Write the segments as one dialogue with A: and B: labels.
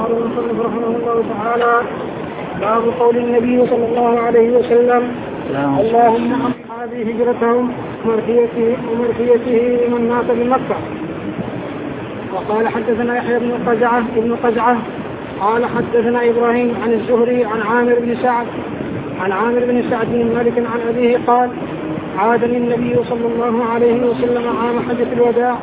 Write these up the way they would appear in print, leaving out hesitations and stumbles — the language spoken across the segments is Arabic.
A: قال المصنف رحمه الله تعالى: باب قول النبي صلى الله عليه وسلم: اللهم أصحابي هجرتهم ومرثيته لمن مات بمكة. وقال حدثنا يحيى بن قزعة قال حدثنا إبراهيم عن الزهري عن عامر بن سعد بن مالك عن أبيه قال: عادني النبي صلى الله عليه وسلم عام حجة الوداع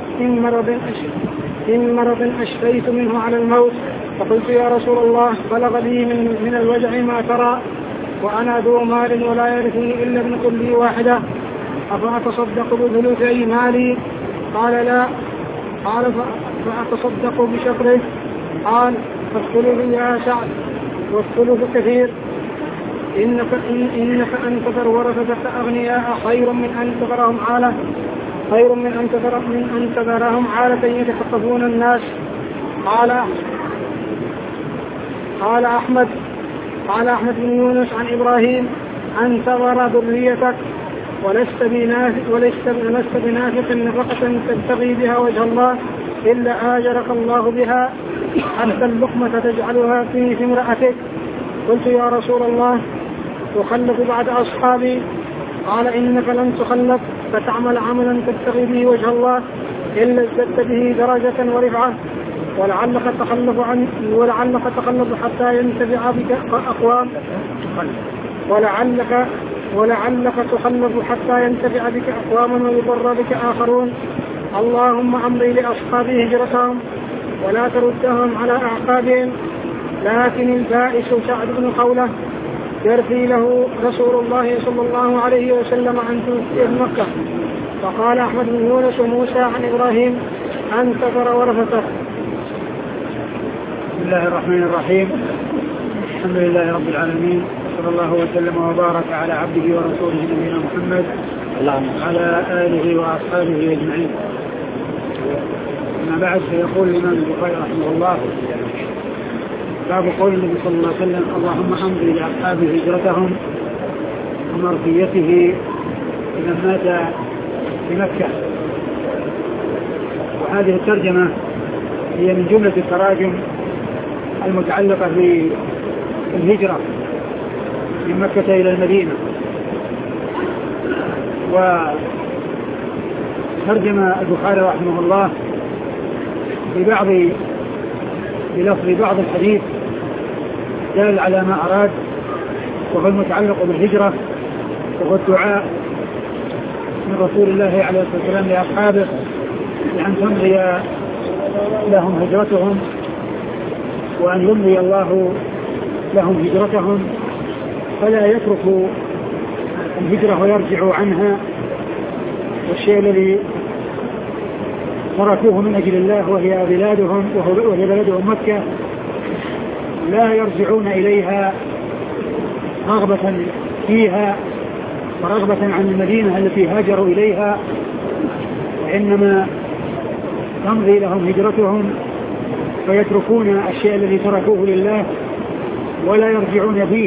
A: من مرض أشفيت منه على الموت، فقلت: يا رسول الله، بلغ لي من الوجع ما ترى، وأنا ذو مال ولا يرثني إلا ابن كل واحدة، أفأتصدق بثلث مالي؟ قال: لا. قال: فأتصدق بشطره؟ قال: فالثلث يا سعد، والثلث كثير. إنك أن تذر ورثتك أغنياء خير من أن تذرهم عالة يتخطفون الناس. قال أحمد بن يونس عن إبراهيم: أن تذر ذريتك ولست بنافق نفقة تبتغي بها وجه الله إلا آجرك الله بها، حتى اللقمة تجعلها في امرأتك. قلت: يا رسول الله، تخلف بعد أصحابي؟ قال: إنك لن تخلف فتعمل عملا تبتغي به وجه الله إلا ازددت به درجة ورفعة، ولعلك تخلف حتى ينتفع بك أقوام ولعلك تخلف حتى ينتفع بك أقواما ويضر بك آخرون. اللهم أمضي لأصحابي هجرتهم ولا تردهم على أعقابهم. لكن البائس سعد بن خولة يرثي له رسول الله صلى الله عليه وسلم عن توفي مكة. فقال أحمد بن يونس وموسى عن إبراهيم: أن تذر ورثته.
B: بسم الله الرحمن الرحيم. الحمد لله رب العالمين، صلى الله وسلم وبارك على عبده ورسوله نبينا محمد على آله وأصحابه أجمعين. أما بعد، فيقول الإمام البخاري رحمه الله: باب قول النبي صلى الله عليه وسلم: اللهم أمضي لأصحابه هجرتهم ومرثيته إذا مات بمكة. وهذه الترجمة هي من جملة التراجم المتعلقة بالهجرة من مكة إلى المدينة. وترجم البخاري رحمه الله بلفظ بعض الحديث دال على ما أراد، وهو المتعلق بالهجرة، وهو الدعاء من رسول الله عليه الصلاة والسلام لأصحابه بأن تمضي لهم هجرتهم، وأن يمضي الله لهم هجرتهم، فلا يتركوا الهجرة ويرجعوا عنها، والشيء الذي تركوه من أجل الله وهي بلادهم مكة لا يرجعون إليها رغبة فيها ورغبة عن المدينة التي هاجروا إليها، وإنما تمضي لهم هجرتهم فيتركون الشيء الذي تركوه لله ولا يرجعون فيه.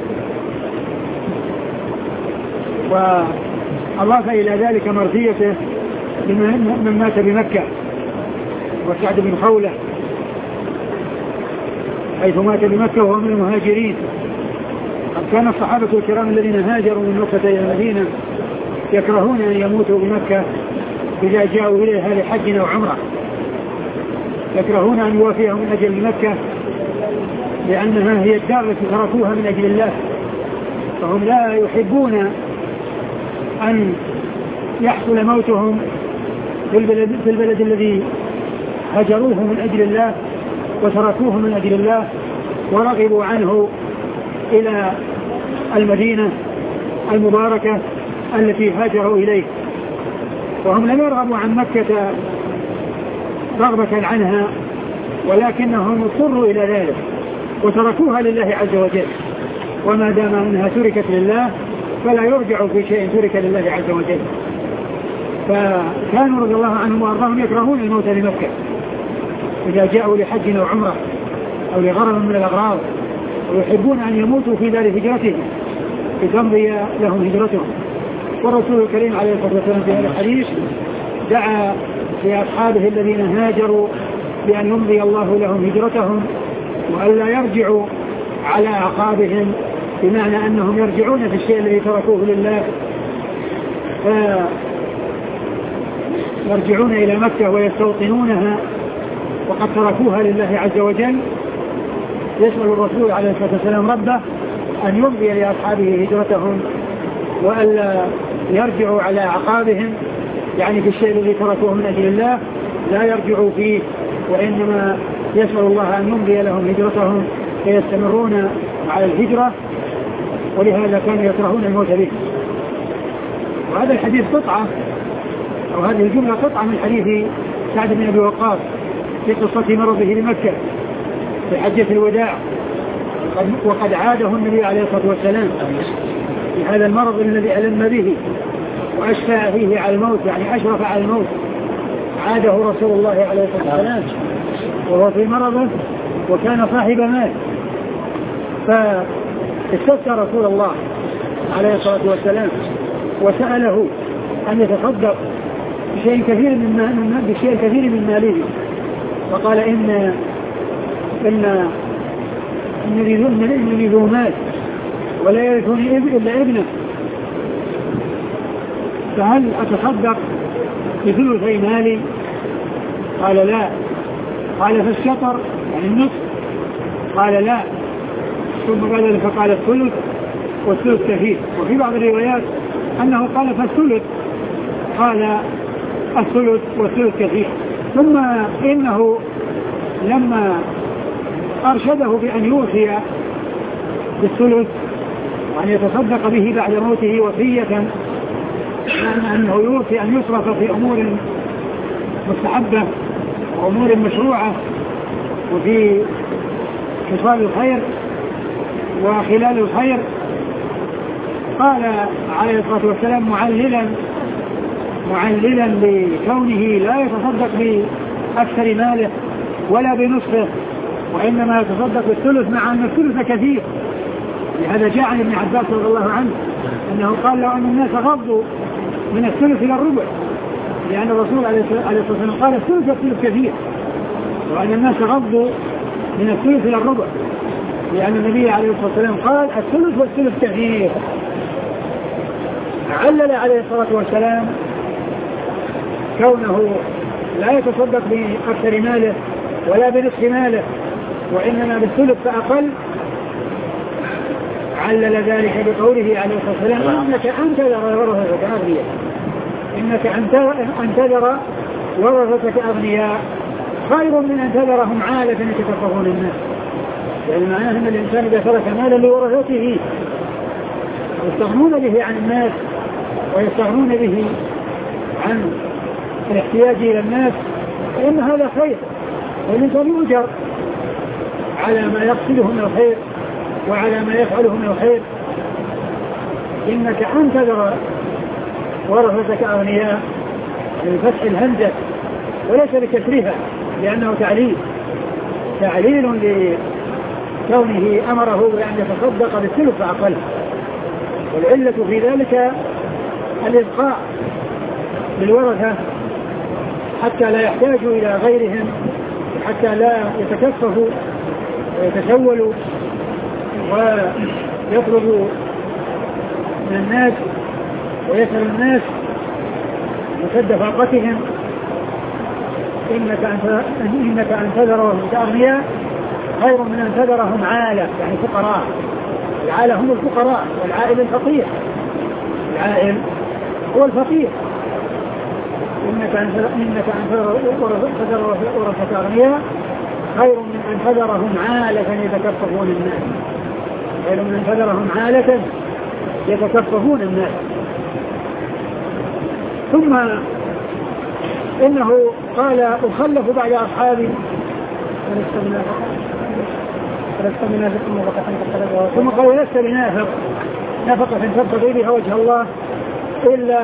B: وأضاف إلى ذلك مرثيته من مات بمكة، وسعد بن خولة حيث مات بمكة وهو من المهاجرين. قد كان الصحابة الكرام الذين هاجروا من مكة إلى المدينة يكرهون أن يموتوا بمكة إذا جاءوا إليها لحج أو عمرة، يكرهون أن يوافيهم من أجل مكة لأنها هي الدار التي تركوها من أجل الله، فهم لا يحبون أن يحصل موتهم في البلد الذي هجروه من أجل الله وتركوه من أجل الله ورغبوا عنه إلى المدينة المباركة التي هاجروا إليه. وهم لم يرغبوا عن مكة رغبة عنها، ولكنهم اضطروا إلى ذلك وتركوها لله عز وجل، وما دام أنها تركت لله فلا يرجع في شيء ترك لله عز وجل. فكانوا رضي الله عنهم وأرضاهم يكرهون الموت لمكة إذا جاءوا لحج أو عمرة أو لغرض من الأغراض، ويحبون أن يموتوا في دار هجرتهم لتمضي لهم هجرتهم. والرسول الكريم عليه الصلاة والسلام في هذا الحديث دعا لأصحابه الذين هاجروا بأن يمضي الله لهم هجرتهم وألا يرجعوا على أعقابهم، بمعنى أنهم يرجعون في الشيء الذي تركوه لله، فيرجعون إلى مكة ويستوطنونها وقد تركوها لله عز وجل. يسأل الرسول عليه الصلاة والسلام ربه أن يمضي لأصحابه هجرتهم وألا يرجعوا على أعقابهم، يعني في الشيء الذي تركوه من أجل الله لا يرجعوا فيه، وإنما يسأل الله أن يمضي لهم هجرتهم فيستمرون على الهجرة، ولهذا كانوا يكرهون الموت به. وهذا الحديث قطعة، أو هذه الجملة قطعة من حديث سعد بن أبي وقاص في قصة مرضه لمكة في حجة الوداع، وقد عاده النبي عليه الصلاة والسلام في هذا المرض الذي ألم به وأشفى فيه على الموت، يعني أشرف على الموت، عاده رسول الله عليه الصلاة والسلام وهو في مرضه وكان صاحب مال، فاستفتى رسول الله عليه الصلاة والسلام وسأله أن يتصدق بشيء كثير من ماله، فقال إنني ذو مال ولا يرثني إلا ابنه، فهل أتصدق بثلثي مالي؟ قال لا. قال فالشطر يعني النصف؟ قال لا. ثم بعد ذلك فقال الثلث، والثلث كثير. وفي بعض الروايات أنه قال فالثلث، قال الثلث والثلث كثير. ثم إنه لما أرشده بأن يوصي بالثلث وأن يتصدق به بعد موته وصية، يعني أنه يوصي أن يصرف في أمور مستحبة وأمور مشروعة وفي خصال الخير وخلال الخير. قال عليه الصلاة والسلام معللا بكونه لا يتصدق بأكثر ماله ولا بنصفه، وإنما يتصدق بالثلث، مع أن الثلث كثير. لهذا جاء عن ابن عباس رضي الله عنه أنه قال لو أن الناس غضوا من الثلث إلى الربع، لأن الرسول عليه الصلاة والسلام قال الثلث والثلث كثير، وأن الناس غضوا من الثلث إلى الربع، لأن النبي عليه الصلاة والسلام قال الثلث والثلث كثير. علل عليه الصلاة والسلام كونه لا يتصدق بأكثر ماله ولا بنصف ماله، وإنما بالثلث فأقل. علل ذلك بقوله عليه الصلاة والسلام إنك أن تذر ورثتك أغنياء، إنك أن تذر ورثتك أغنياء خير من أن تذرهم عالة يتكففون الناس. يعني معناه أن الإنسان إذا ترك مالا لورثته يستغنون به عن الناس ويستغنون به عن الاحتياج إلى الناس، فإن هذا خير، والإنسان يؤجر على ما يقصده من الخير وعلى ما يفعله من الخير. إنك أن تذر ورثتك أغنياء بفتح الهمزة وليس بكسرها، لأنه تعليل لكونه أمره بأن يتصدق بالثلث فأقل. والعلة في ذلك الإبقاء للورثة حتى لا يحتاجوا إلى غيرهم، حتى لا يتكففوا ويتسولوا ويطلبوا من الناس ويسأل الناس مسد فاقتهم. إنك أن تذرهم أغنياء خير من أن تذرهم عالة، يعني فقراء. العالة هم الفقراء، والعائل الفقير. العائل هو الفقير. إنك أن تذر ورثتك أغنياء خير من أن تذرهم عالة يتكففون الناس، خير من أن تذرهم عالة يتكففون الناس. ثم إنه قال أخلف بعد أصحابي ثم قال لست بنافق نفقة تبتغي بها وجه الله إلا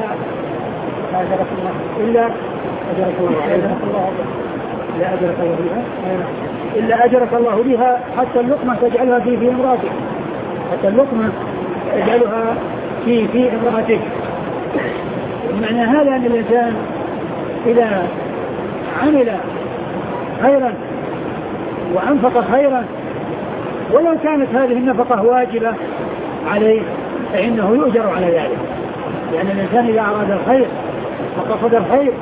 B: أجرك الله بها حتى اللقمة تجعلها في امرأتك، حتى اللقمة تجعلها في امرأتك. معنى هذا أن الإنسان إذا عمل خيرا وأنفق خيرا ولو كانت هذه النفقة واجبة عليه فإنه يؤجر على ذلك، لأن الإنسان إذا أراد الخير فقصد الخير،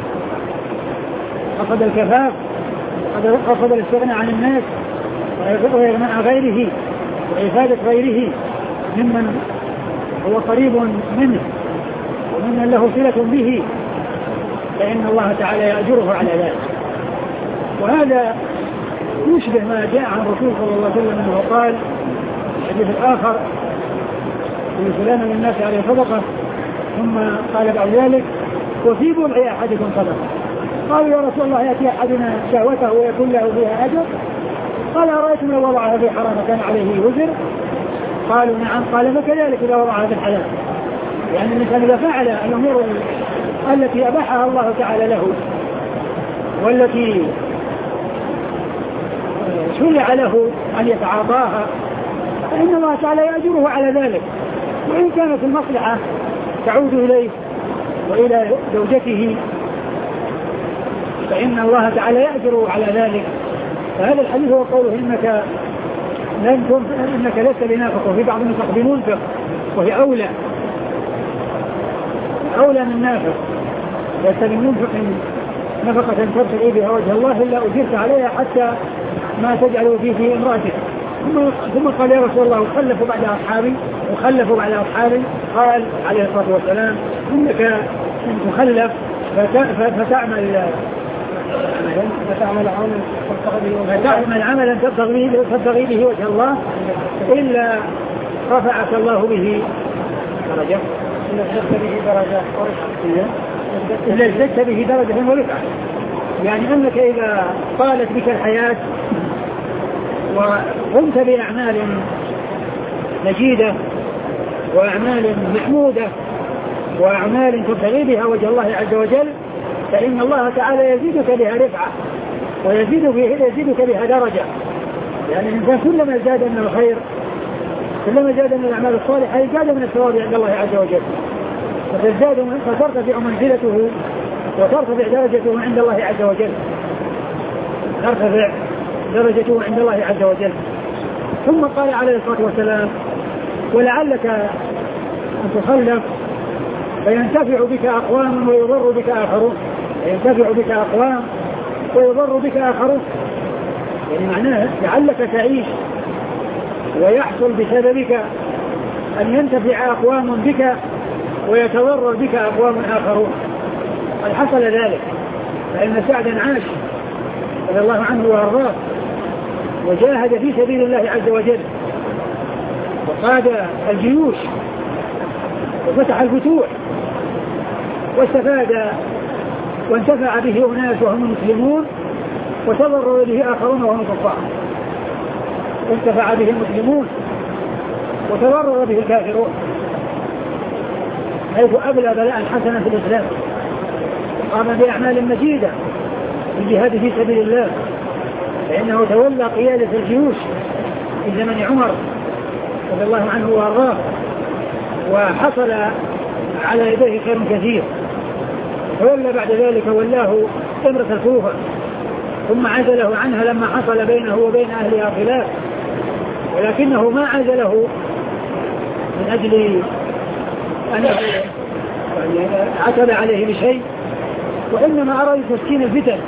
B: قصد الكفاف، قصد الاستغناء عن الناس ويغنى عن غيره وإفادة غيره ممن هو قريب منه وممن له صلة به، فإن الله تعالى يأجره على ذلك. وهذا يشبه ما جاء عن الرسول صلى الله عليه وسلم أنه قال في الحديث الآخر: إن فلان من الناس عليه صدقة، ثم قال بعد ذلك: وفي بضع أحدكم صدقة. قالوا: يا رسول الله يأتي أحدنا شهوته ويكون له فيها أجر؟ قال: أرأيتم لو وضعها في حرام كان عليه وزر؟ قالوا: نعم. قال: فكذلك إذا وضعها في الحلال. يعني الإنسان إذا فعل الأمور التي أباحها الله تعالى له والتي شرع له أن يتعاطاها فإن الله تعالى يأجره على ذلك، وإن كانت المصلحة تعود إليه وإلى زوجته فإن الله تعالى يأجره على ذلك. فهذا الحديث هو قوله: إنك لست بنافق، وفي بعض النسخ بمنفق، وهي أولى من نافق. لست بمنفق نفقة تبتغي بها وجه الله إلا أجرت عليها حتى ما تجعل في امرأتك. ثم قال: يا رسول الله وخلفوا بعد أصحابي. قال عليه الصلاة والسلام: إنك تخلف فتعمل عملا تبتغي به وجه الله إلا رفعك الله به درجة، إلا ازددت به درجة ورفعة. يعني أنك إذا طالت بك الحياة وقمت بأعمال مجيدة وأعمال محمودة وأعمال تبتغي بها وجه الله عز وجل فإن الله تعالى يزيدك بها رفعة ويزيدك بها درجة. يعني الإنسان كلما زاد من الخير، كلما زاد من الأعمال الصالحة يزداد من الثواب عند الله عز وجل، فترتفع منزلته وترتفع درجته عند الله عز وجل، ثم قال عليه الصلاة والسلام: ولعلك أن تخلف فينتفع بك أقوام ويضر بك آخرون. يعني معناه لعلك تعيش ويحصل بسببك أن ينتفع أقوام بك ويتضرر بك أقوام آخرون. قد حصل ذلك، فإن سعدا عاش رضي الله عنه وأرضاه وجاهد في سبيل الله عز وجل وقاد الجيوش وفتح الفتوح واستفاد وانتفع به أناس وهم مسلمون وتضرر به آخرون وهم كفار. انتفع به المسلمون وتضرر به الكافرون، حيث أبلى بلاء حسنا في الإسلام، قام بأعمال مجيدة بالجهاد في سبيل الله، فإنه تولى قيادة الجيوش في زمن عمر رضي الله عنه وأرضاه، وحصل على يديه خير كثير. تولى بعد ذلك ولاه إمرة الكوفة، ثم عزله عنها لما حصل بينه وبين أهلها خلاف، ولكنه ما عزله من أجل أن عتب عليه بشيء، وإنما أراد تسكين الفتن،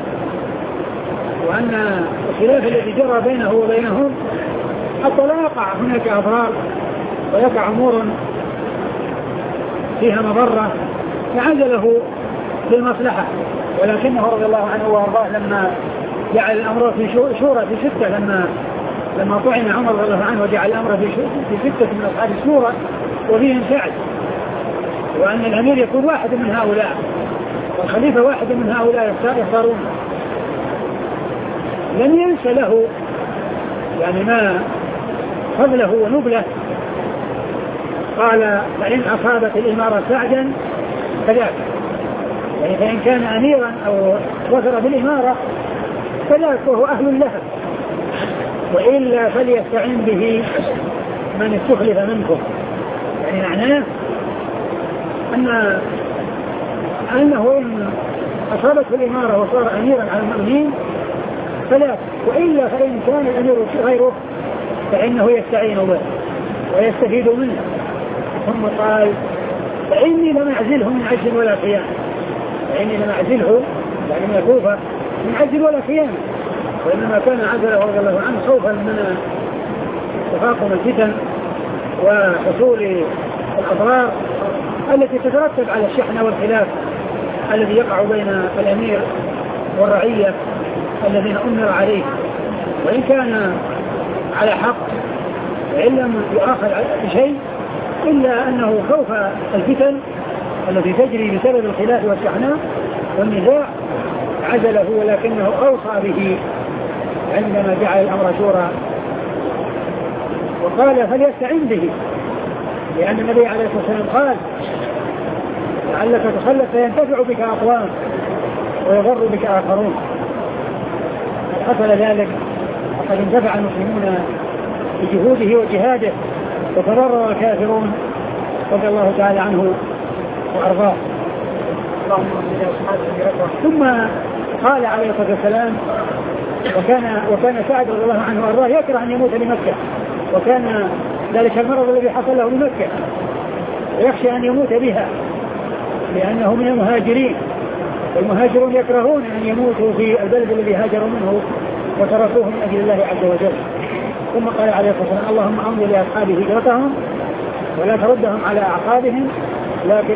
B: وأن الخلاف الذي جرى بينه وبينهم حتى لا يقع هناك أضرار ويقع أمور فيها مضرة، فعزله للمصلحة. ولكنه رضي الله عنه وارضاه لما جعل الأمر في شورى في ستة، لما طعن عمر رضي الله عنه وجعل الأمر في ستة من أصحاب الشورى وفيهم سعد، وأن الأمير يكون واحد من هؤلاء والخليفة واحد من هؤلاء يختارون، لم ينسى له يعني ما فضله ونبله. قال: فإن أصابت الإمارة سعدا فذاك، يعني فإن كان أميرا أو وزر بالإمارة فذاك وهو أهل لها، وإلا فليستعين به من استخلف منكم. يعني معناه أنه إن أصابته الإمارة وصار أميرا على المؤمنين ثلاث، وإلا فإن كان الأمير غيره فإنه يستعين به ويستفيد منه. ثم قال فإني لم أعزله من عجل ولا خيانة، فإني لم أعزله يعني من الكوفة من عجل ولا خيانة، وإنما كان عزله رضي الله عنه خوفا من تفاقم الفتن وحصول الأضرار التي تترتب على الشحنة والخلاف الذي يقع بين الأمير والرعية الذين أمر عليه، وإن كان على حق وإن لم يؤاخذ بشيء إلا أنه خوف الفتن التي تجري بسبب الخلاف والشحناء والنزاع عزله، ولكنه أوصى به عندما جعل الأمر شورى وقال فليستعن به، لأن النبي عليه الصلاة والسلام قال لعلك تخلف فينتفع بك أقوام ويضر بك آخرون. حصل ذلك وقد انتفع المسلمون بجهوده وجهاده وتضرر الكافرون رضي الله تعالى عنه وأرضاه. ثم قال عليه الصلاة والسلام وكان سعد رضي الله عنه وأرضاه يكره أن يموت لمكة، وكان ذلك المرض الذي حصل له لمكة ويخشى أن يموت بها لأنه من المهاجرين، والمهاجرون يكرهون أن يموتوا في البلد الذي هاجروا منه وتركوه من أجل الله عز وجل. ثم قال عليه الصلاة والسلام اللهم أمضي لأصحاب هجرتهم ولا تردهم على أعقابهم، لكن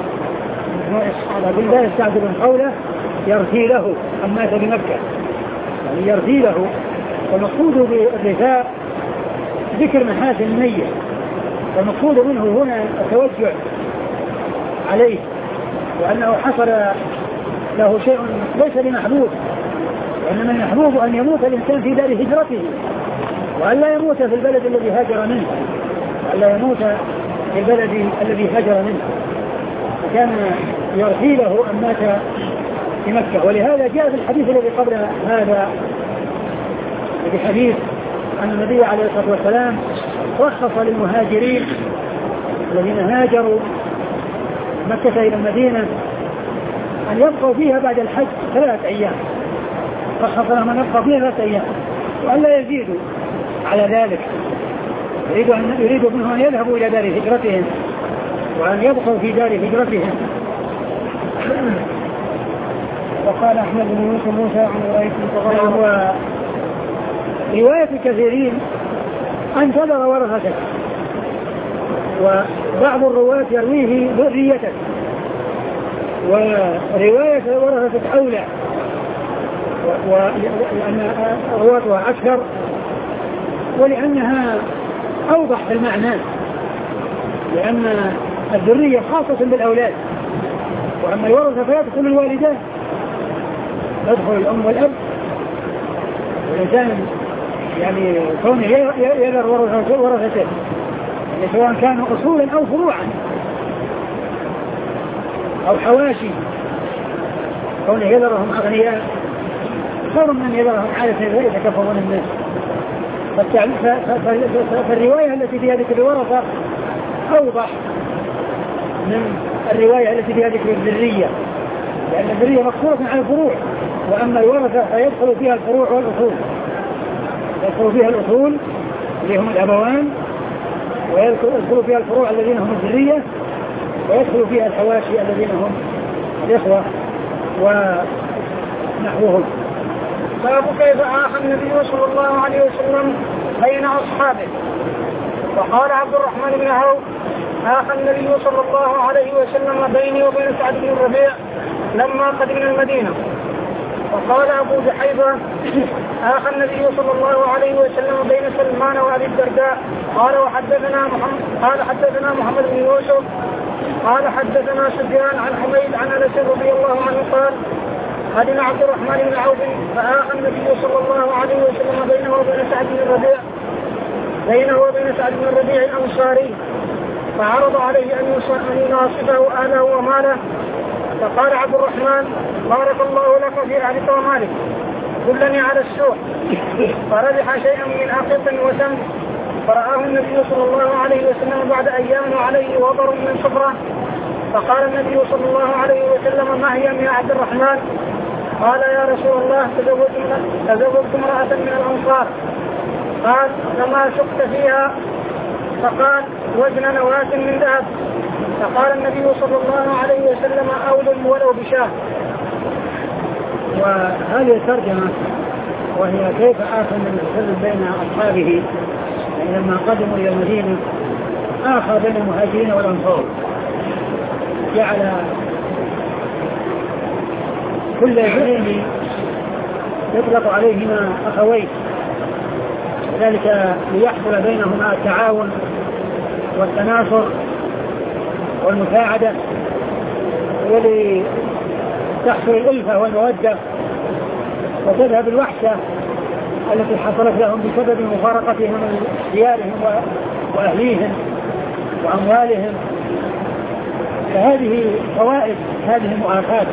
B: لا يستعجل قوله يرثي له أن مات بمكة، يعني يرثي له. والمقصود بالرثاء ذكر محاسن النية، والمقصود منه هنا التوجع عليه، وأنه حصل له شيء ليس بمحبوب، وإنما المحبوب أن يموت الإنسان في دار هجرته وأن لا يموت في البلد الذي هاجر منه، وأن لا يموت في البلد الذي هاجر منه، فكان يرثي له أن مات في مكة. ولهذا جاء في الحديث الذي قبل هذا بحديث أن النبي عليه الصلاة والسلام رخص للمهاجرين الذين هاجروا مكة إلى المدينة أن يبقوا فيها بعد الحج 3 أيام، رخص لهم أن يبقوا فيها 3 أيام وأن لا يزيدوا على ذلك، يريد منهم أن يذهبوا إلى دار هجرتهم وأن يبقوا في دار هجرتهم. وقال أحمد بن موسى عن رواية الطبراني ورواية الكثيرين انتظر ورثتك، وبعض الرواة يرويه ذريتك، ورواية ورثتك أولى ولأن رواتها أكثر ولأنها أوضح في المعنى، لأن الذرية خاصة بالأولاد، وأما الورثة فيدخل الوالدان، يدخل الأم والأب، والإنسان يعني كونه يذر ورثته يعني سواء كانوا أصولا أو فروعا أو حواشي، كونه يذرهم أغنياء خير من يذرهم عادة يتكفرون الناس. فالرواية التي فيها ذكر الورثة أوضح من الرواية التي فيها ذكر الذرية، لأن الذرية مقصورة عن الفروع، وأما الورثة فيدخل فيها الفروع والأصول، يدخل فيها الأصول اللي هم الأبوان، ويدخل فيها الفروع الذين هم الذرية، ويدخل فيها الحواشي الذين هم الإخوة ونحوهم.
A: باب كيف آخى النبي صلى الله عليه وسلم بين أصحابه. وقال عبد الرحمن بن عوف آخى النبي صلى الله عليه وسلم بيني وبين سعد بن الربيع لما قدمنا المدينة. وقال أبو جحيفة آخى النبي صلى الله عليه وسلم بين سلمان وأبي الدرداء. قال حدثنا محمد بن يوسف قال حدثنا سفيان عن حميد عن أنس رضي الله عنه قال قدم عبد الرحمن بن عوف فآخى النبي صلى الله عليه وسلم بينه وبين سعد بن الربيع الأنصاري، فعرض عليه أن يناصفه أهله وماله، فقال عبد الرحمن بارك الله لك في أهلك ومالك دلني على السوق، فربح شيئا من عقيق وسم، فرآه النبي صلى الله عليه وسلم بعد أيام وعليه وبر من صفرة، فقال النبي صلى الله عليه وسلم ما هي يا عبد الرحمن؟ قال يا رسول الله تزوجت امرأة من الأنصار. قال فما شقت فيها؟ فقال وزن نواة من ذهب. فقال النبي صلى الله عليه وسلم أولم ولو بشاه.
B: وهذه الترجمة وهي كيف آخى النبي صلى الله عليه وسلم بين أصحابه لما قدموا إلى المدينة، آخى بين المهاجرين والأنصار، جعل كل اثنين يطلق عليهما أخوين، ذلك ليحصل بينهما التعاون والتناصر والمساعدة، ولتحصل الألفة والمودة، وتذهب الوحشة التي حصلت لهم بسبب مفارقتهم من ديارهم وأهليهم وأموالهم. فهذه فوائد هذه المؤاخاة،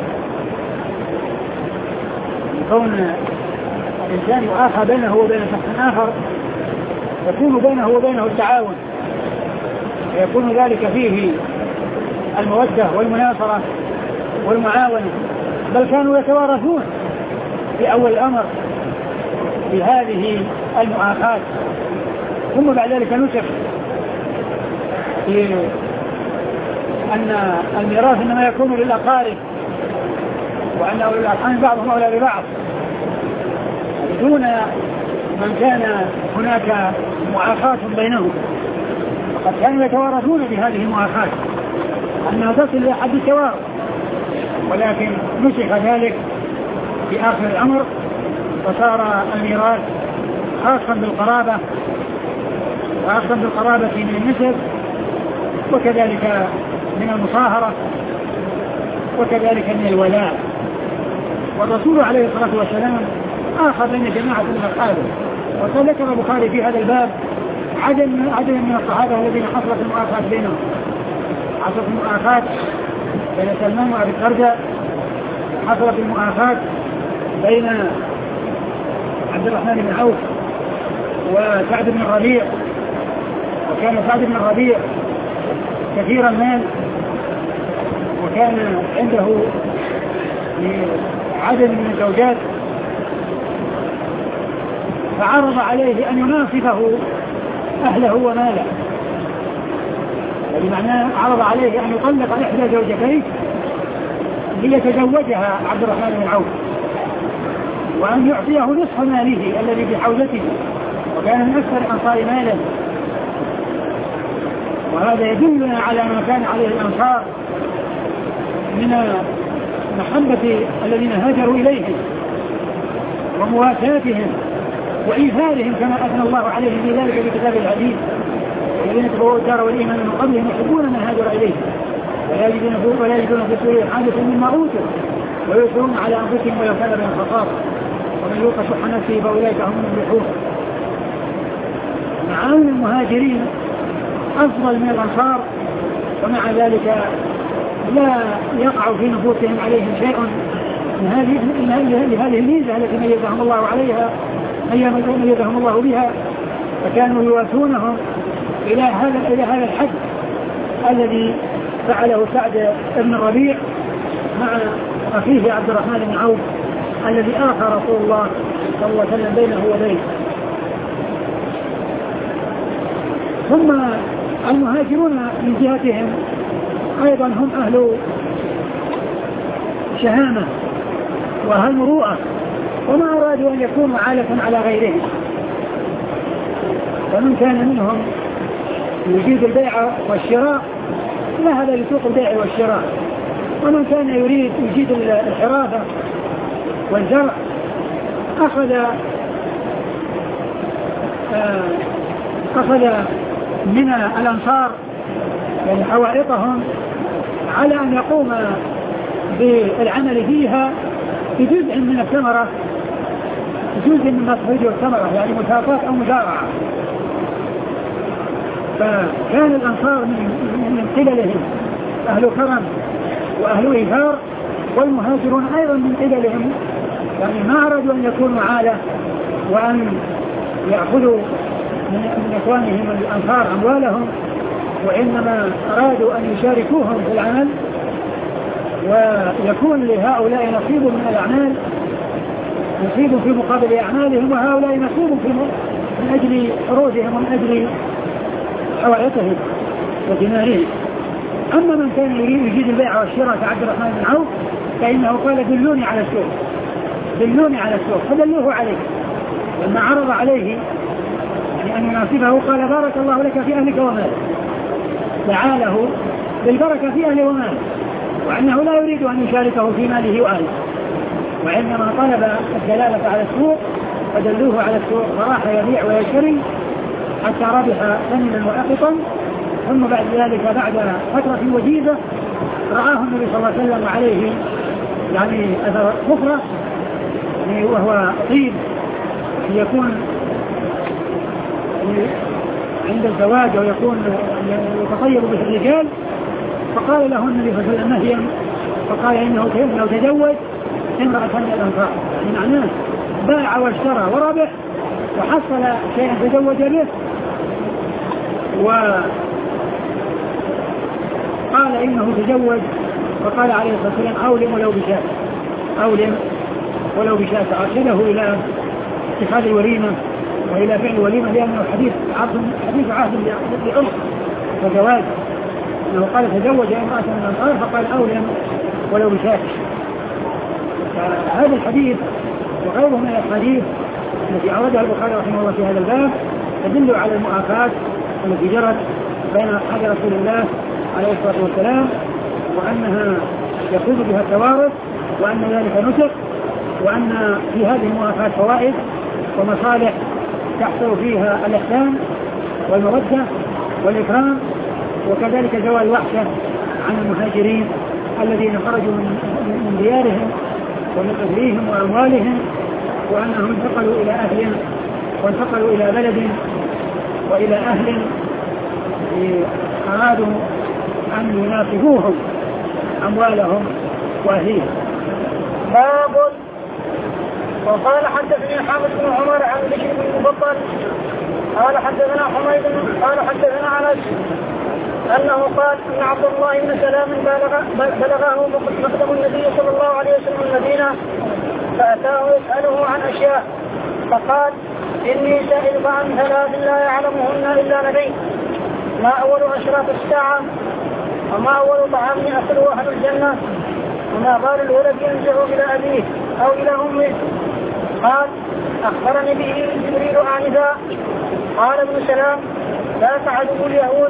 B: كون الإنسان يؤاخى بينه وبين شخص آخر يكون بينه وبينه التعاون، ويكون ذلك فيه المودة والمناصرة والمعاونة، بل كانوا يتوارثون في أول الأمر بهذه المؤاخاة، ثم بعد ذلك نسخ في أن الميراث إنما يكون للأقارب، وأن أولي الأرحام بعضهم أولى ببعض، دون من كان هناك مؤاخاة بينهم، وقد كانوا يتوارثون بهذه المؤاخاة أنها تصل إلى حد التوارث، ولكن نسخ ذلك في آخر الأمر، فصار الميراث خاصا بالقرابة، وخاصا بالقرابة من النسب، وكذلك من المصاهرة، وكذلك من الولاء. والرسول عليه الصلاة والسلام آخى بين جماعة من أصحابه، وقد ذكر البخاري في هذا الباب عدد من الصحابة الذين حصلت المؤاخاة بينهم. حصلت المؤاخاة بين سلمان وأبي الدرداء، حصلت المؤاخاة بين عبد الرحمن بن عوف وسعد بن الربيع، وكان سعد بن الربيع كثير المال، وكان عنده عدد من الزوجات، فعرض عليه أن يناصفه أهله وماله، بمعنى عرض عليه أن يطلق إحدى زوجتيه ليتزوجها عبد الرحمن بن عوف، وأن يعطيه نصف ماله الذي في حوزته، وكان من أكثر أنصار ماله. وهذا يدلنا على ما كان عليه الأنصار من محبة الذين هاجروا إليهم ومواساتهم وإيثارهم كما أثنى الله عليهم في ذلك في كتاب العزيز: الذين تبوأوا الدار والإيمان من قبلهم يحبون من هاجر إليهم ولا يجدون في صدورهم حاجة مما أوتوا ويؤثرون على أنفسهم ولو كان بهم خصاصة ومن يوق شح نفسه فأولئك هم المفلحون. معاون المهاجرين أفضل من الأنصار، ومع ذلك لا يقع في نفوسهم عليهم شيء من هذه الميزة التي ميزهم الله عليها، ميزهم الله بها، فكانوا يواسونهم إلى هذا الحد الذي فعله سعد بن الربيع مع أخيه عبد الرحمن بن عوف الذي آخى رسول الله صلى الله عليه وسلم بينه وبينه. ثم المهاجرون من جهتهم أيضا هم أهل شهامة وأهل مروءة، وما أرادوا أن يكونوا عالة على غيرهم، فمن كان منهم يجيد البيع والشراء ذهب لسوق البيع والشراء، ومن كان يريد يجيد الحرافة والزرع أخذ من الأنصار يعني حوائطهم على أن يقوم بالعمل فيها بجزء من الثمرة، جزء من مخرج الثمرة، يعني مساقات أو مزارعة. فكان الأنصار من قبلهم أهل كرم وأهل إيثار، والمهاجرون أيضا من قبلهم يعني ما أرادوا أن يكونوا عالة وأن يأخذوا من إخوانهم الأنصار أموالهم، وإنما أرادوا أن يشاركوهم في العمل ويكون لهؤلاء نصيب من الأعمال نصيب في مقابل أعمالهم، وهؤلاء نصيب من أجل حروزهم ومن أجل حوائطهم ودمائهم. أما من كان يجيد البيع والشراء كعبد الرحمن بن عوف فإنه قال دلوني على السوق، دلوني على السوق، فدلوه عليه. لما عرض عليه يعني أن يناسبه قال بارك الله لك في أهلك ومالك، دعاله بالبركة في أهله وماله، وأنه لا يريد أن يشاركه في ماله وأهله، وإنما طلب الدلالة على السوق فدلوه على السوق، فراح يبيع ويشتري حتى ربح ثمنا وأقطا. ثم بعد ذلك بعد فترة وجيزة رآه النبي صلى الله عليه وسلم عليه يعني أثر كفرة، يعني وهو طيب يكون عند الزواج ويكون يتطيب به الرجال، فقال له النبي صلى الله عليه وسلم نهيا، فقال إنه لو تزوج امرأة من الأنصار، يعني معناه باع واشترى وربح وحصل شيئا تزوج به. وقال إنه تزوج، فقال عليه الصلاة والسلام أولم ولو بشاة، أولم ولو بشاة، أرشده إلى اتخاذ الوليمة وإلى فعل الوليمة، لأنه حديث عهد لعمر وزواج، أنه قال تزوج امرأة من الأنصار فقال أولم ولو بشاة. هذا الحديث وغيره من الحديث التي أوردها البخاري رحمه الله في هذا الباب تدل على المؤاخاة التي جرت بين أصحاب رسول الله عليه الصلاة والسلام، وأنها يكون بها التوارث، وأن ذلك نسخ، وأن في هذه المؤاخاة فوائد ومصالح تحصل فيها الإحسان والمودة والإكرام، وكذلك زوال الوحشة عن المهاجرين الذين خرجوا من ديارهم ومن أهليهم وأموالهم، وأنهم انتقلوا إلى أهل وانتقلوا إلى بلد وإلى أهل أرادوا أن يناقبوهم أموالهم وأهليهم.
A: باب. وقال حدثني حامد بن عمر عن بشر بن المفضل قال حدثنا حميد قال حدثنا أنس أنه قال إن عبد الله بن سلام بلغه مقدم النبي صلى الله عليه وسلم المدينة فأتاه يسأله عن أشياء، فقال إني سائل عن ثلاث لا يعلمهن إلا نبي، ما أول أشراط الساعة، وما أول طعام يأكله أهل الجنة، وما بال الولد ينزع إلى أبيه أو إلى أمه. قال أخبرني به جبريل آنفا. قال ابن سلام لا تعدوا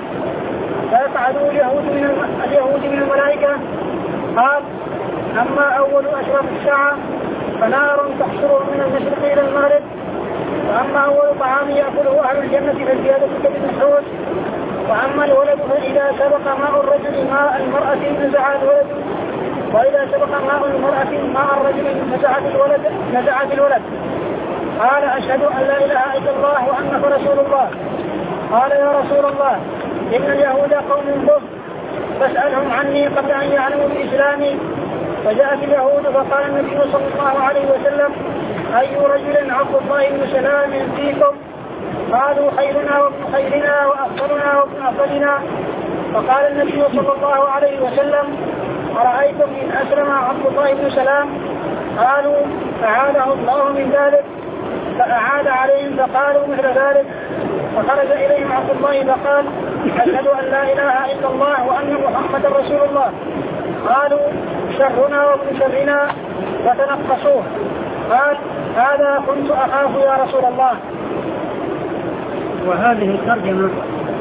A: اليهود من الملائكة. قال أما أول أشراط الساعة فنار تحشر من المشرق إلى المغرب، وأما أول طعام يأكله أهل الجنة فالزيادة كبد الحوت، وأما الولد فإذا سبق ماء الرجل ماء المرأة نزع الولد، وإذا سبق ماء المرأة ماء الرجل نزعت الولد. قال أشهد أن لا إله إلا الله وأنك رسول الله. قال يا رسول الله إن اليهود قوم بغض فاسألهم عني قبل أن يعلموا بإسلامي. فجاءت اليهود فقال النبي صلى الله عليه وسلم أي رجل عبد الله بن سلام فيكم؟ قالوا خيرنا وابن خيرنا وأفضلنا وابن أفضلنا. فقال النبي صلى الله عليه وسلم أرأيتم إن أسلم عبد الله بن سلام؟ قالوا أعاده الله من ذلك، فأعاد عليهم فقالوا مثل ذلك. فخرج إليهم عبد الله فقال أشهد أن لا إله إلا الله وأن محمدا رسول الله. قالوا شرنا وابن شرنا وتنقصوه. قال هذا كنت أخاف يا رسول الله.
B: وهذه الترجمة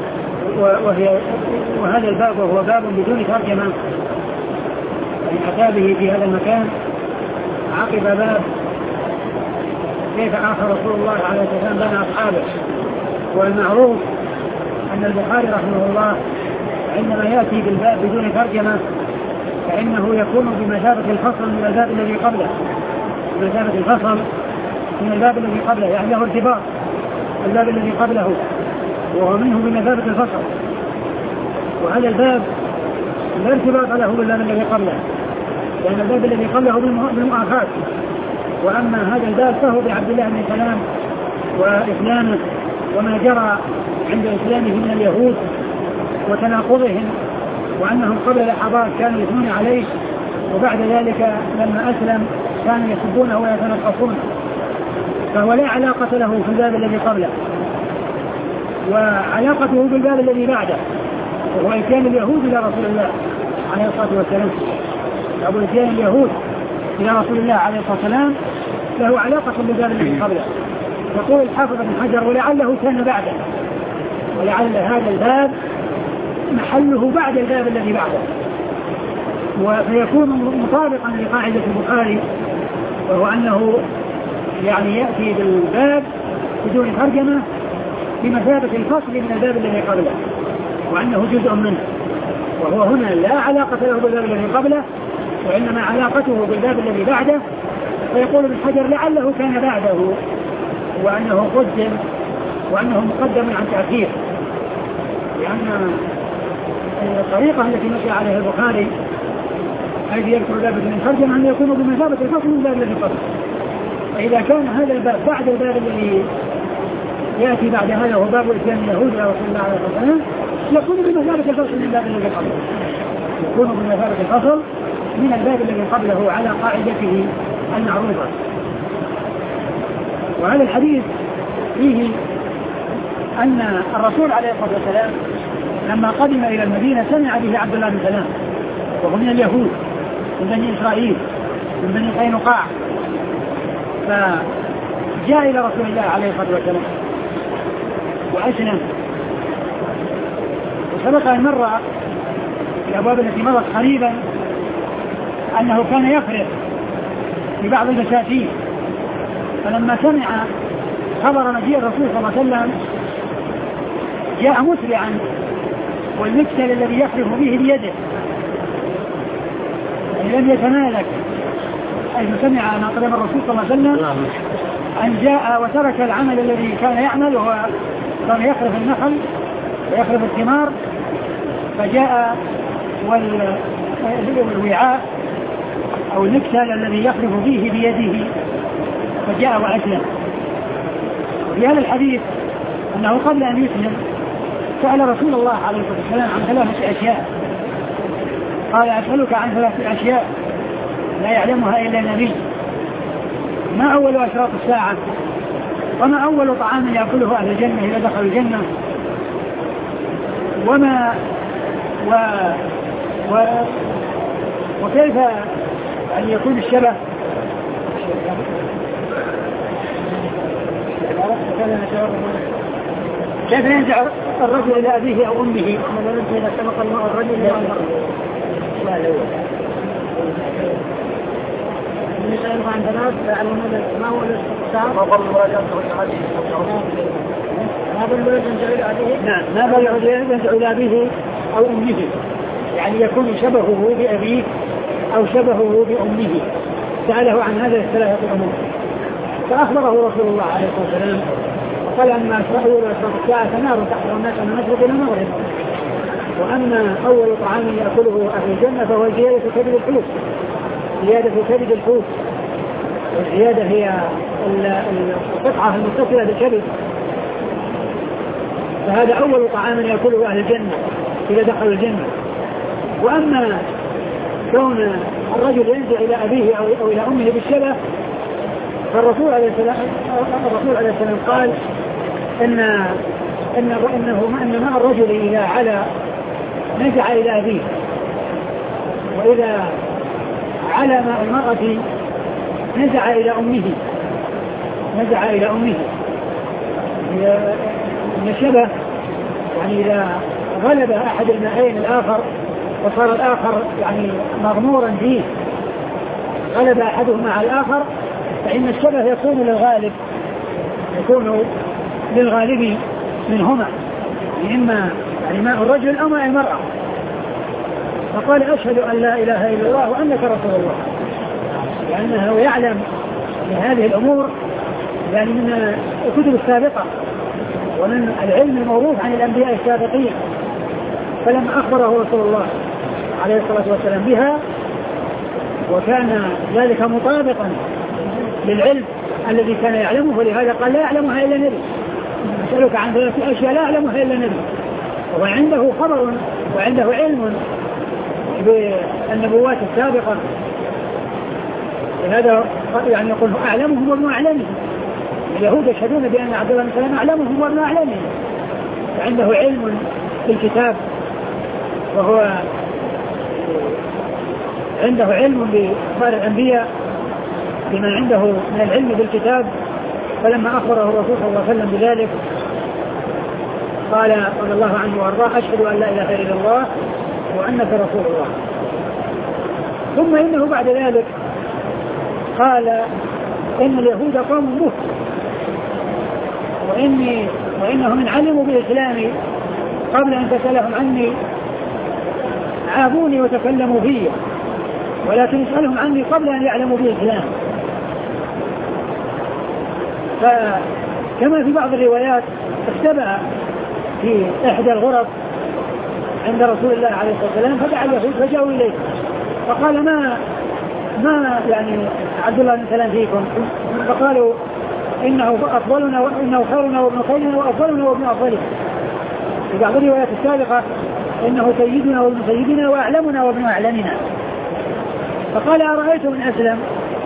B: وهذا الباب وهو باب بدون ترجمة أتى به في هذا المكان عقب باب كيف آخى رسول الله عليه السلام بين أصحابه. والمعروف أن البخاري رحمه الله عندما يأتي بالباب بدون ترجمة فإنه يكون بمثابة الفصل من الباب الذي قبله، بمثابة الفصل من الباب الذي قبله، يعني له ارتباط الباب الذي قبله وهو منه بمثابة الفصل. وهذا الباب لا ارتباط له بالباب الذي قبله، لأن الباب الذي قبله بالمؤاخاة، وأما هذا الباب فهو بعبد الله بن سلام وإسلامه وما جرى عند إسلامه من اليهود وتناقضهم، وأنهم قبل لحظات كانوا يثنون عليه، وبعد ذلك لما أسلم كانوا يسبونه ويتنقصونه. فهو لا علاقة له في الباب الذي قبله، وعلاقته بالباب الذي بعده وهو إتيان اليهود إلى رسول الله عليه الصلاة والسلام. أبو إتيان اليهود إلى رسول الله عليه الصلاة والسلام له علاقة بالباب الذي قبله. يقول الحافظ ابن حجر ولعله كان بعده، ولعل هذا الباب محله بعد الباب الذي بعده، وفيكون مطابقا لقاعدة البخاري، وهو أنه يعني يأتي بالباب بدون ترجمة بمثابة الفصل من الباب الذي قبله، وأنه جزء منه، وهو هنا لا علاقة له بالباب الذي قبله وإنما علاقته بالباب الذي بعده. فيقول ابن حجر لعله كان بعده وأنه قدم وأنه مقدم عن تأخير، لأن الطريقة التي مشى عليها البخاري حيث يذكر الباب من ترجمة أن يكون بمثابة الفصل من الباب الذي قبله. فإذا كان هذا الباب بعد الباب الذي يأتي بعد هذا هو باب إتيان اليهود إلى رسول الله عليه الصلاة والسلام، يكون بمثابة الفصل من الباب الذي قبله، يكون بمثابة الفصل من الباب الذي قبله على قاعدته المعروفة. وهذا الحديث فيه أن الرسول عليه الصلاة والسلام لما قدم إلى المدينة سمع به عبد الله بن سلام وهو من اليهود من بني إسرائيل من بني قينقاع، فجاء إلى رسول الله عليه الصلاة والسلام وأسلم. وسبق أن مر في الأبواب التي مرت قريبا أنه كان يفرق في بعض البساتين، فلما سمع خبر مجيء الرسول صلى الله عليه وسلم جاء مسرعا، والمكسل الذي يحرف به بيده يعني لم يتمالك، حيث سمع أن قدم الرسول صلى الله عليه وسلم أن جاء وترك العمل الذي كان يعمل وهو كان يخرف النخل ويخرف الثمار، فجاء والوعاء أو المكسل الذي يخرف فيه بيده فجاء وأسلم. في هذا الحديث أنه قبل أن يسلم سأل رسول الله عليه الصلاة والسلام عن 3 أشياء، قال أسألك عن 3 أشياء لا يعلمها إلا النبي: ما أول أشراط الساعة؟ وما أول طعام يأكله أهل الجنة إذا دخلوا الجنة؟ وما وكيف أن يكون الشبه؟ كيف ينزع الرجل إلى أبيه أو أمه إذا سبق الماء الرجل إلى المرأة؟ نسأل عن ثلاث يعلمون ما هو الاستقصاء؟ ما ظل الرجل ما بل الرجل ينزع إلى أبيه؟ نعم، ما بل الرجل ينزع إلى أبيه أو أمه، يعني يكون شبهه بأبيه أو شبهه بأمه. سأله عن هذه ال3 أمور، فأخبره رسول الله عليه الصلاة والسلام وقال: أما أول أشراط الساعة فنار تحضر الناس من المشرق إلى المغرب، وأما أول طعام يأكله أهل الجنة فهو زيادة كبد الحوت، زيادة كبد الحوت، والزيادة هي القطعة المتصلة بالكبد، فهذا أول طعام يأكله أهل الجنة إذا دخلوا الجنة. وأما كون الرجل ينزع إلى أبيه أو إلى أمه بالشبه، فالرسول عليه السلام قال إن ماء الرجل إذا علا نزع إلى أبيه، وإذا علا ماء المرأة نزع إلى أمه. من الشبه يعني إذا غلب أحد الماءين الآخر وصار الآخر يعني مغمورا فيه، غلب أحدهما على الآخر، فإن الشبه يكون للغالب منهما، إما يعني ماء الرجل أو ماء المرأة. فقال: أشهد أن لا إله إلا الله وأنك رسول الله، لأنه يعلم بهذه الأمور يعني من الكتب السابقة ومن العلم الموروث عن الأنبياء السابقين. فلما أخبره رسول الله عليه الصلاة والسلام بها وكان ذلك مطابقا للعلم الذي كان يعلمه، ولهذا قال: لا يعلمها إلا النبي. أسألك عن 3 أشياء لا يعلمها إلا النبي، وعنده خبر وعنده علم بالنبوات السابقة، لهذا يعني يقول: أعلمهم وابن أعلمهم، اليهود يشهدون بأن عبد الله بن سلام أعلمهم وابن أعلمهم، فعنده علم بالكتاب، وهو عنده علم بأخبار الأنبياء بما عنده من العلم بالكتاب. فلما أخبره الرسول صلى الله عليه وسلم بذلك قال رضي الله عنه وأرضاه: أشهد أن لا إله إلا الله وأنك رسول الله. ثم إنه بعد ذلك قال إن اليهود قوم بهت، وإنهم إن علموا بإسلامي قبل أن تسألهم عني عابوني وتكلموا فيه، ولكن اسألهم عني قبل أن يعلموا بإسلام. فكما في بعض الروايات اختبأ في إحدى الغرف عند رسول الله عليه الصلاة والسلام، فدعا اليهود فجاءوا إليه فقال: ما يعني عبد الله بن سلام فيكم؟ فقالوا: إنه أفضلنا وإنه خيرنا وابن خيرنا وأفضلنا وابن أفضلنا. في بعض الروايات السابقة إنه سيدنا وابن سيدنا وأعلمنا وابن أعلمنا. فقال: أرأيتم من أسلم؟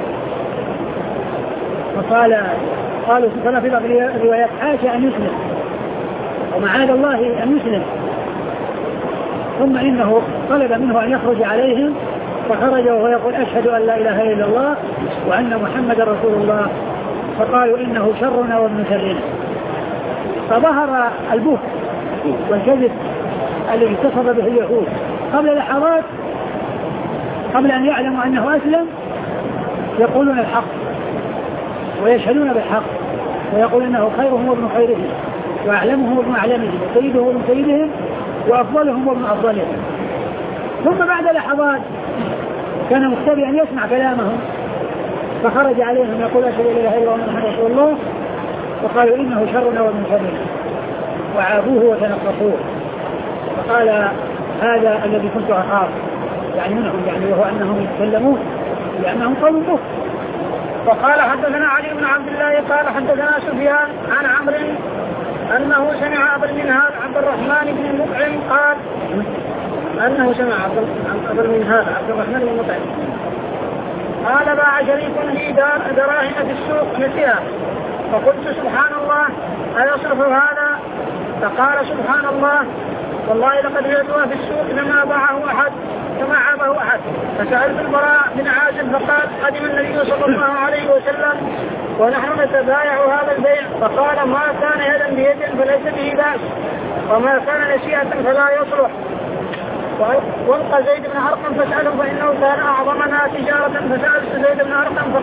B: قالوا كما في بعض الروايات: حاشا أن يسلم ومعاذ الله أن يسلم. ثم إنه طلب منه أن يخرج عليهم، فخرج وهو يقول: أشهد أن لا إله إلا الله وأن محمد رسول الله. فقالوا: إنه شرنا وابن شرنا. فظهر البهت والكذب الذي اتصف به اليهود قبل لحظات، قبل أن يعلموا أنه أسلم، يقولون الحق ويشهدون بالحق ويقول إنه خيرهم وابن خيرهم وأعلمهم وابن أعلمهم وسيدهم وابن سيدهم وأفضلهم وابن أفضلهم. ثم بعد لحظات كان مختبئا يسمع كلامهم، فخرج عليهم يقول: أشهد أن لا إله إلا الله محمد رسول الله. وقالوا: إنه شرنا وابن شرنا، وعابوه وتنقصوه. فقال: هذا الذي كنت أخاف يعني منهم، يعني وهو أنهم يتكلمون لأنهم قوم بهت.
A: وقال: حدثنا علي بن عبد الله قال حدثنا سفيان عن عمرو أنه سمع أبا المنهال عبد الرحمن بن المطعم قال أنه سمع أبا المنهال عبد الرحمن بن المطعم قال: باع شريك لي دراهم في السوق نسيها، فقلت: سبحان الله أيصرف هذا؟ فقال: سبحان الله والله لقد بعتها في السوق لما باعه أحد كما عابه أحد. فسألت البراء بن عازب فقال: قدم النبي صلى الله عليه وسلم ونحن نتبايع هذا البيع، فقال: ما كان يدا بيد فليس به بأس، وما كان نسيئة فلا يصلح. والقى زيد بن أرقم فسأله فإنه كان أعظمنا تجارة. فسألت زيد بن أرقم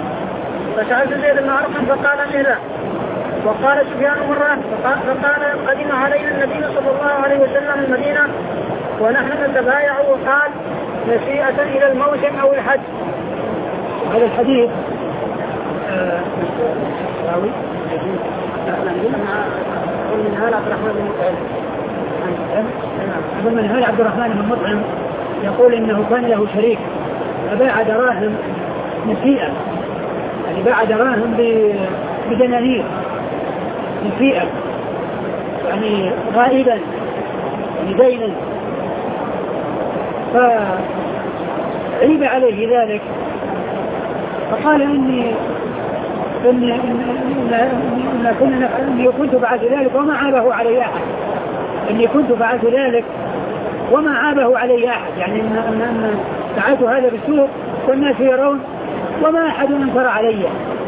A: فقال: مهلا. وقال سفيان مرة فقال: قدم علينا النبي صلى الله عليه وسلم المدينة ونحن نتبايع، وقال: نسيئة إلى الموسم أو الحج.
B: هذا الحديث من عبد الرحمن بن مطعم يقول إنه كان له شريك فباع دراهم نسيئة، يعني باع دراهم بدنانير نسيئة، يعني غائبا يعني دينا. فعيب عليه ذلك، فقال: إني كنت فعلت ذلك وما عابه علي أحد، إني كنت فعلت ذلك وما عابه علي أحد، يعني أن فعلت هذا بالسوق والناس يرون وما أحد انكر علي.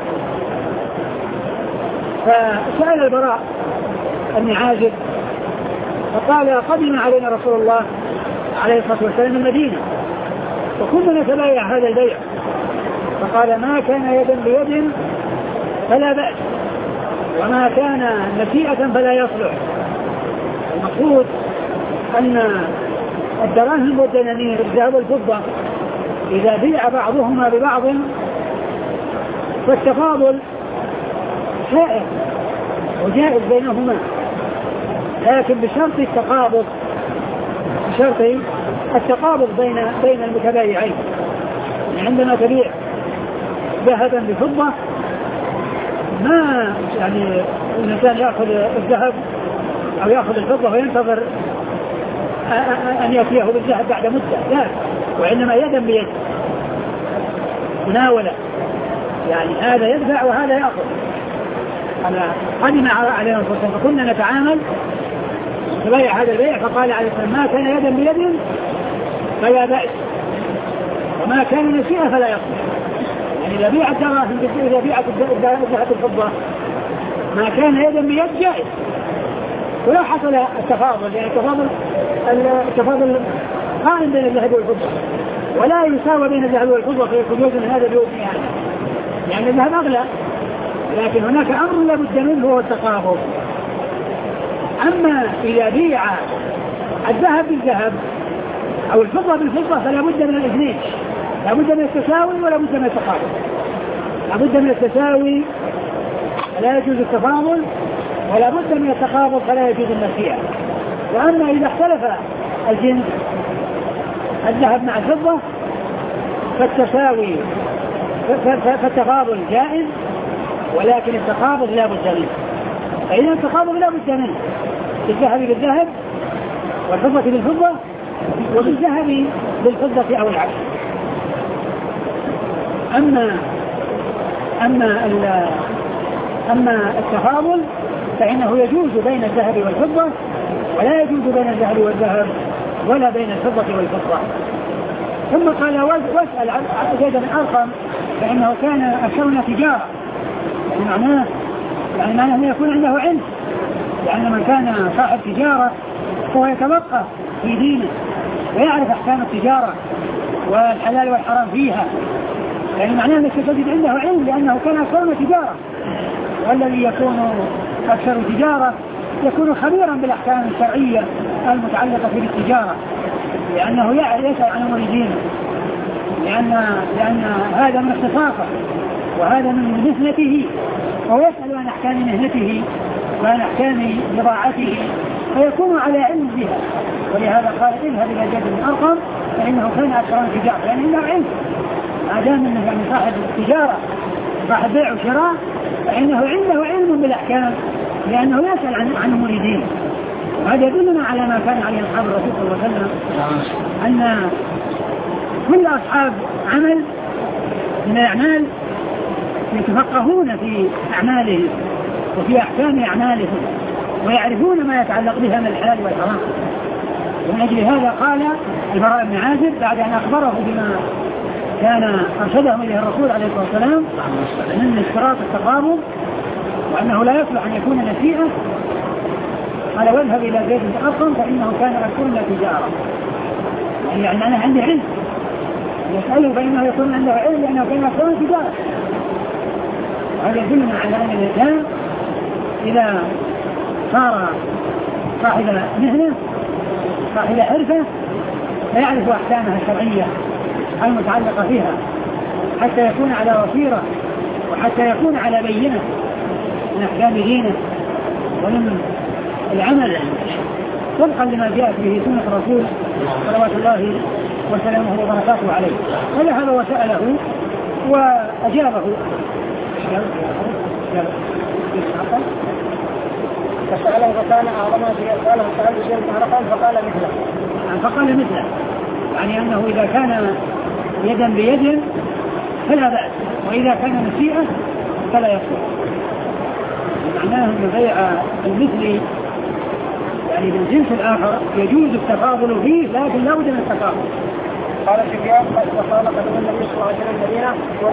B: فسأل البراء بن عازب فقال: قدم علينا رسول الله عليه الصلاة والسلام المدينة وكنا نتبايع هذا البيع، فقال: ما كان يدا بيد فلا بأس، وما كان نسيئة فلا يصلح. المقصود أن الدراهم والدنانير الذهب والفضة إذا بيع بعضهما ببعض فالتفاضل سائر وجائز بينهما، لكن بشرط التقابض بين المتبايعين. عندما تبيع ذهبا بفضة ما يعني الإنسان يأخذ الذهب أو يأخذ الفضة وينتظر أن يأتيه بالذهب بعد مدة، لا، وإنما يدا بيد مناولة، يعني هذا يدفع وهذا يأخذ. قدم علينا الرسول فكنا نتعامل تبايع هذا البيع فقال عليه السلام ما كان يدا بيد فلا بأس وما كان نسيئة فلا يصلح. يعني إذا بيعت دراهم إذا بيعت الفضة ما كان يدا بيد جائز ولا حصل التفاضل يعني التفاضل قائم بين الذهب والفضة ولا يساوي بين الذهب والفضة فيكون وزن هذا بوزن هذا يعني الذهب أغلى لكن هناك أمر لابد منه هو التقابض. أما إذا بيع الذهب بالذهب أو الفضة بالفضة فلا بد من الاثنين لا بد من التساوي ولا بد من التقابض لا بد من التساوي فلا يجوز التفاضل ولا بد من التقابض فلا يجوز النسيئة. وأما إذا اختلف الجنس الذهب مع الفضة فالتساوي فالتفاضل جائز ولكن التقابض لا بد منه. فإذا التقابض لا بد منه بالذهب بالذهب والفضة بالفضة وبالذهب بالفضة أو العكس. أما التفاضل فإنه يجوز بين الذهب والفضة ولا يجوز بين الذهب والذهب ولا بين الفضة والفضة. ثم قال واسأل زيد بن أرقم فإنه كان أكثرنا تجارة يعني معناه أن يكون عنده علم لأن من كان صاحب تجارة هو يتوقف في دينه ويعرف أحكام التجارة والحلال والحرام فيها يعني معناه أنك تجد عنده علم لأنه كان أكثرنا تجارة والذي يكون أكثر تجارة يكون خبيرا بالأحكام الشرعية المتعلقة بالتجارة لأنه يسأل عن أمور دينه لأن هذا من اختصاصه وهذا من مهنته ويسأل عن أحكام مهنته وعن أحكام بضاعته فيكون على علم بها. ولهذا قال اذهب إلى زيد بن أرقم فإنه كان أكثر تجارة يعني عنده علم ما دام أنه يعني صاحب التجارة صاحب بيع وشراء فإنه عنده علم بالأحكام لأنه يسأل عن أمور دينه. وهذا يدلنا على ما كان عليه أصحاب الرسول صلى الله عليه وسلم أن كل أصحاب عمل من الأعمال يتفقهون في أعمالهم وفي أحكام أعمالهم ويعرفون ما يتعلق بها من الحلال والحرام. ومن أجل هذا قال البراء بن عازب بعد أن أخبره بما كان أرشدهم إليه الرسول عليه الصلاة والسلام من اشتراط التقابض وأنه لا يصلح أن يكون نسيئا قال واذهب إلى زيد بن أرقم فإنه كان أكثرنا تجارة يعني أنا عندي علم يسأله فإنه يكون عنده علم لأنه كان أكثرنا تجارة. وهذا يدلنا على أن الإنسان إذا صار صاحب مهنة صاحب حرفة فيعرف أحكامها الشرعية المتعلقة فيها حتى يكون على بصيرة وحتى يكون على بينة من أحكام دينه ومن العمل طبقا لما جاءت به سنة الرسول صلوات الله وسلامه وبركاته عليه. فذهب وسأله وأجابه
A: فسأله فكان أعظم سأله سأله شيء محرقا فقال مثله
B: يعني أنه إذا كان يدا بيد فلا بأس وإذا كان نسيئة فلا يصلح. معناه أن بيع المثل يعني بالجنس الآخر يجوز التفاضل فيه لكن لا بد من التفاضل.
A: قال سفيان وقال قدم النبي صلى الله عليه وسلم المدينة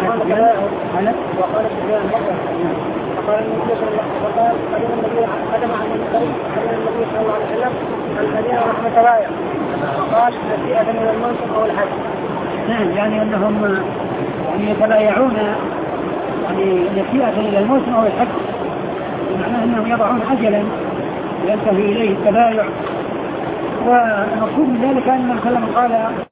A: وقال سفيان فقال النبي صلى الله عليه وسلم قدم النبي صلى الله عليه وسلم المدينة ونحن تبايع قال نسيئة من المنصب أو الحج.
B: نعم يعني أنهم يعني يتبايعون يعني نسيئة إلى الموسم أو الحج معناه أنهم يضعون أجلا ينتهي إليه التبايع. والمقصود من ذلك أن من قال